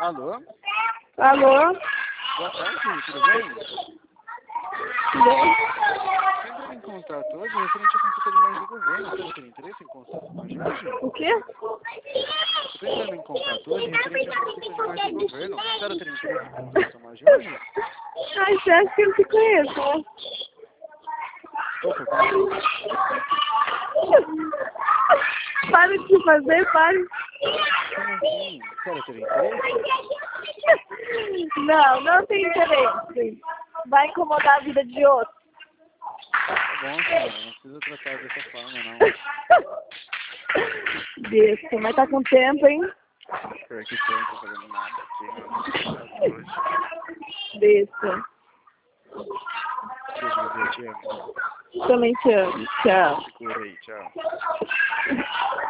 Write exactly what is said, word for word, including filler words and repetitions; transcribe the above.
Alô? Alô? Boa tarde, tudo bem? Bem? Entrando em contato hoje referente à consulta de imagem do governo. A senhora teria interesse em consulta de imagem hoje? O quê? Eu estou entrando em contato hoje referente à consulta de imagem do governo. A senhora teria interesse em consulta de imagem hoje? Ai, você acha que eu não te conheço, né? Opa, como assim? Para de se fazer, pare. Como assim? A senhora teria interesse? Não, não tem interesse. Vai incomodar a vida de outro. Tá bom, senhora. Não precisa tratar dessa forma, não. Besta, mas tá com tempo, hein? Por que eu não tô fazendo nada aqui, né? Hoje. Besta. Beijo, bebê, te amo. Também te amo. Tchau. Segura aí, tchau.